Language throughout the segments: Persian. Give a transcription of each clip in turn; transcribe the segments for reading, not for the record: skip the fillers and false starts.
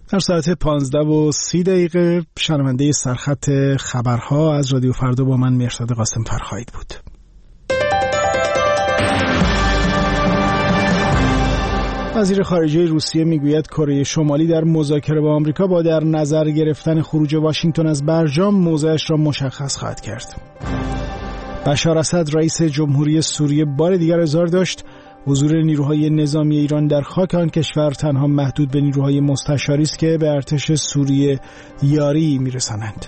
در ساعت 15:30 شنونده سرخط خبرها از رادیو فردا با من مرشد قاسم فر خواهید بود. وزیر خارجه روسیه میگوید کره شمالی در مذاکره با آمریکا با در نظر گرفتن خروج واشنگتن از برجام موضعش را مشخص خواهد کرد. بشار اسد رئیس جمهوری سوریه بار دیگر اظهار داشت حضور نیروهای نظامی ایران در خاک آن کشور تنها محدود به نیروهای مستشاری است که به ارتش سوریه یاری می‌رسانند.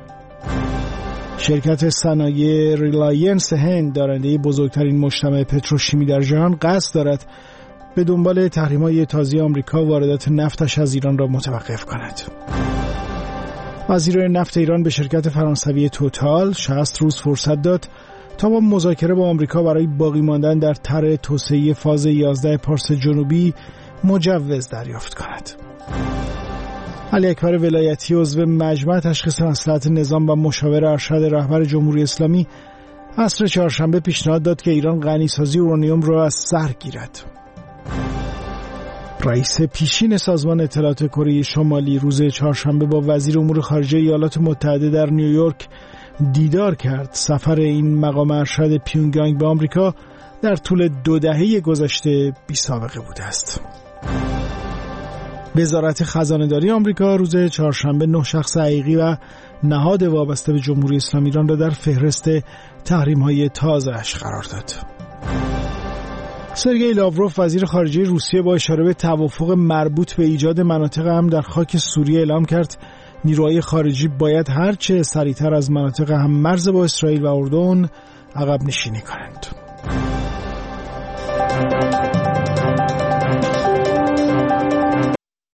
شرکت صنایع ریلاینس هند دارنده بزرگترین مجتمع پتروشیمی در جهان قصد دارد به دنبال تحریم‌های تازه آمریکا واردات نفتش از ایران را متوقف کند. وزیر نفت ایران به شرکت فرانسوی توتال 60 روز فرصت داد تا با مذاکره با آمریکا برای باقی ماندن در طرح توسعه فاز 11 پارس جنوبی مجوز دریافت کند. علی اکبر ولایتی عضو مجمع تشخیص مصلحت نظام و مشاور ارشد رهبر جمهوری اسلامی عصر چهارشنبه پیشنهاد داد که ایران غنیسازی اورانیوم را از سر گیرد. رئیس پیشین سازمان اطلاعات کره شمالی روز چهارشنبه با وزیر امور خارجه ایالات متحده در نیویورک دیدار کرد. سفر این مقام ارشد پیونگیانگ به آمریکا در طول 2 دهه گذشته بی‌سابقه بوده است. وزارت خزانه‌داری آمریکا روز چهارشنبه 9 شخص حقیقی و نهاد وابسته به جمهوری اسلامی ایران را در فهرست تحریم‌های تازه‌اش قرار داد. سرگئی لاوروف وزیر خارجه روسیه با اشاره به توافق مربوط به ایجاد مناطق امن در خاک سوریه اعلام کرد نیروهای خارجی باید هرچه سریعتر از مناطق هم‌مرز با اسرائیل و اردن عقب نشینی کنند.